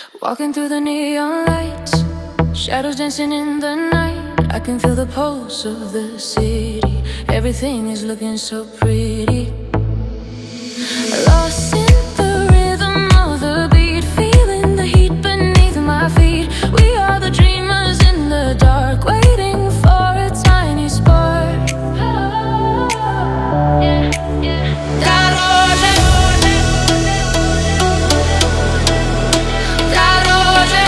Walking through the neon lights, shadows dancing in the night. I can feel the pulse of the city. Everything is looking so pretty. Lost in the rhythm of the beat, feeling the heat beneath my feet. We are the dreamers in the dark, waiting for a tiny spark. Da rose, da rose,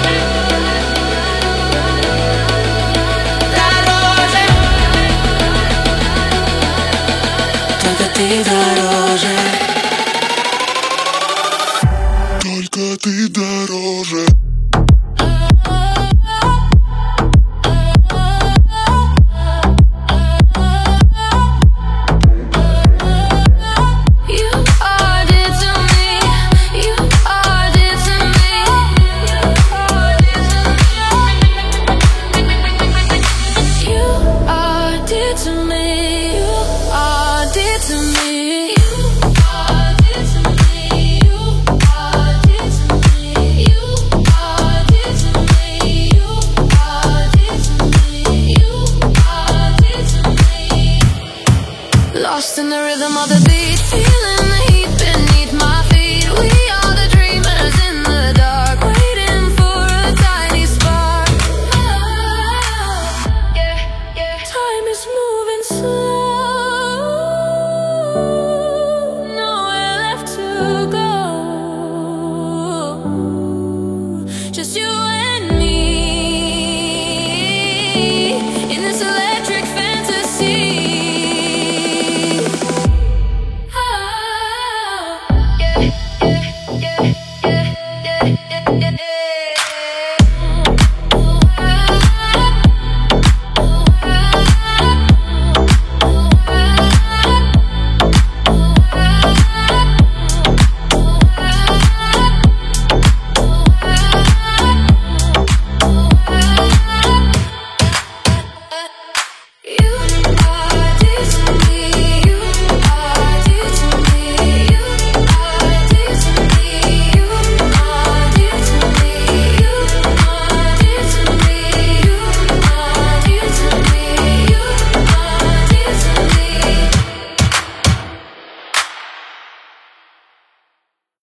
da rose. Только ты дороже. Только ты дороже.